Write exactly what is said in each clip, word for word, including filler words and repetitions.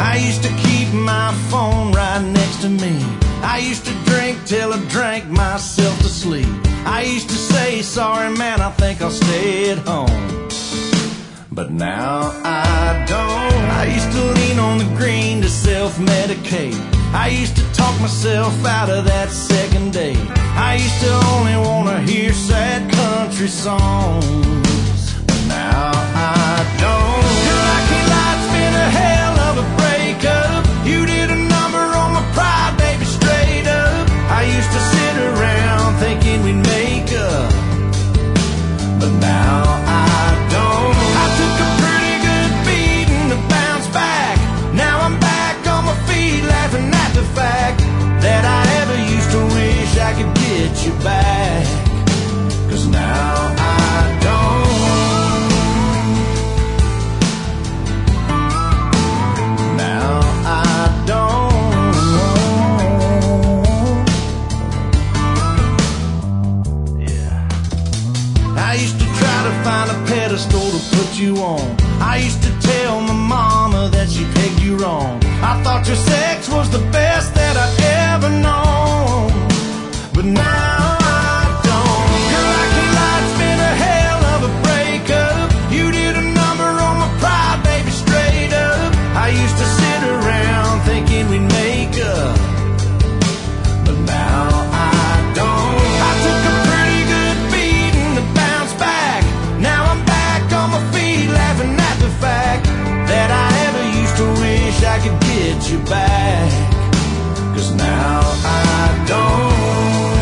I used to keep my phone right next to me. I used to drink till I drank myself to sleep. I used to say, sorry man, I think I'll stay at home. But now I don't. I used to lean on the green to self-medicate. I used to talk myself out of that second date. I used to only want to hear sad country songs. But now I don't. Girl, I can't lie, it's been a hell of a breakup. You did a number on my pride, baby, straight up. I used to sit around thinking we'd make up. But now I don't. I took a pretty good beating to bounce back. Now I'm back on my feet, laughing at the fact that I ever used to wish I could get you back. 'Cause now I don't. Now I don't. Yeah. I used to try to find a pedestal to put you on. I used to tell my mama that she pegged you wrong. I thought your sex was the best that I'd ever known. But now I don't. Girl, I can't lie, it's been a hell of a breakup. You did a number on my pride, baby, straight up. I used to sit around thinking we'd make up. But now I don't. I took a pretty good beating to bounce back. Now I'm back on my feet, laughing at the fact that I ever used to wish I could get you back. 'Cause now I don't.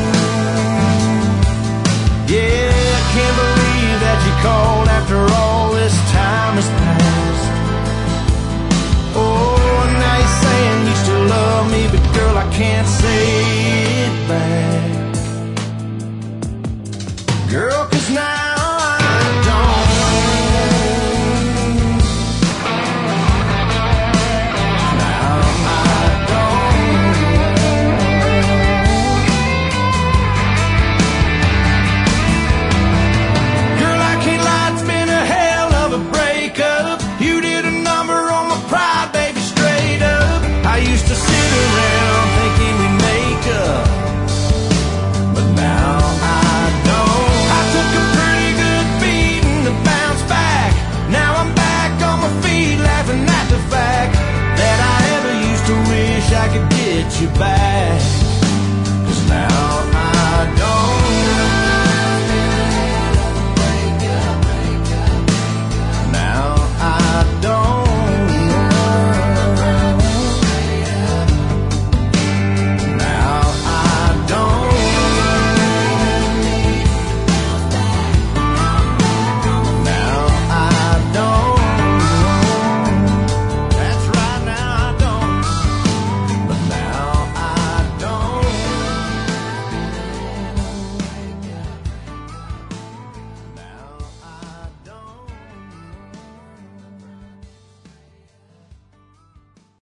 Yeah, I can't believe that you called after all this time has passed. Oh, now you're saying you still love me, but girl, I can't say it back. Girl, 'cause now I don't. Now I don't. Girl, I can't lie, it's been a hell of a breakup. You did a number on my pride, baby, straight up. I used to sit around thinking we'd make up. But now I don't. I took a pretty good beating to bounce back. Now I'm back on my feet, laughing at the fact that I ever used to wish I could get you back. 'Cause now